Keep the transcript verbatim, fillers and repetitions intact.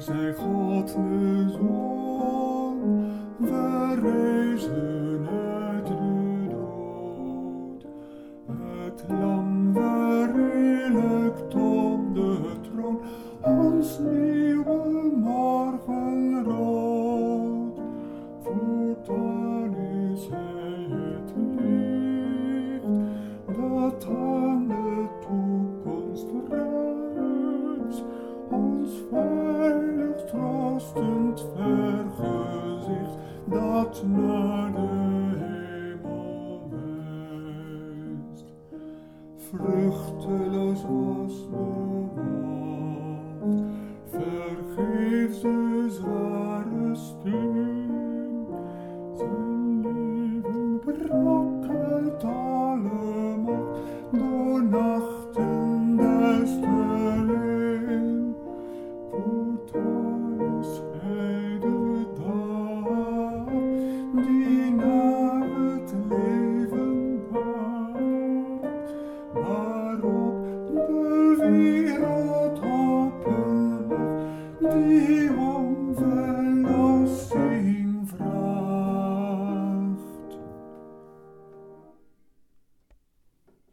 zij God de Zoon verrezen uit de dood. Het lam verheerlijkt op de troon, ons nieuwe morgenrood. Voortaan is hij het licht dat aan de toekomst ruikt, ons veilig troostend vergezicht dat naar de hemel wijst. Vruchteloos was de wacht, vergeefs de zware steen. Zijn leven brak uit alle macht, door nachten duisterling. Voortaan is hij de dag die naar het leven bracht, waarop de wereld